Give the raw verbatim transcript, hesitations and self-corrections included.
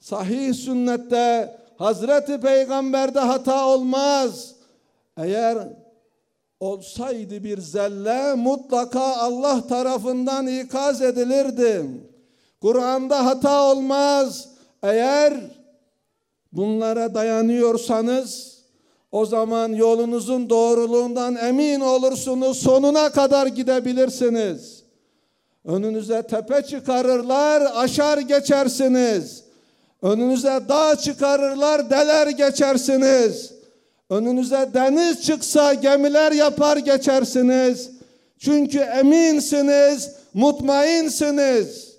Sahih sünnette, Hazreti Peygamber'de hata olmaz. Eğer olsaydı bir zelle mutlaka Allah tarafından ikaz edilirdi. Kur'an'da hata olmaz. Eğer bunlara dayanıyorsanız o zaman yolunuzun doğruluğundan emin olursunuz, sonuna kadar gidebilirsiniz. Önünüze tepe çıkarırlar, aşar geçersiniz. Önünüze dağ çıkarırlar, deler geçersiniz. Önünüze deniz çıksa gemiler yapar geçersiniz. Çünkü eminsiniz, mutmainsiniz.